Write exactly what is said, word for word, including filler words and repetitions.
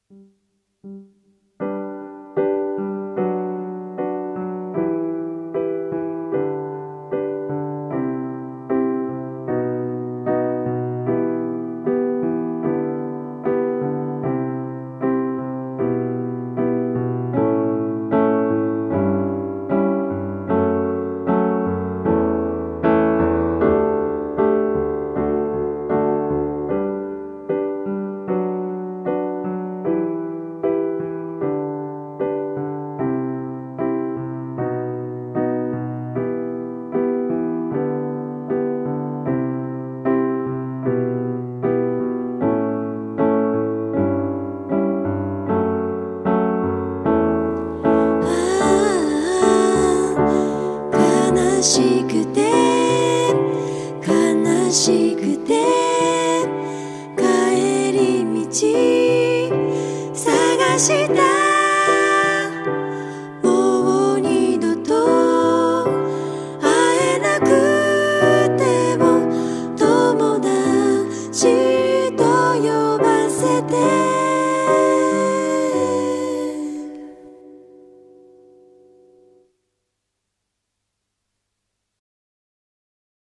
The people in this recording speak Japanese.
悲しくて悲しくて帰り道探したもう二度と会えなくても友達と呼ばせて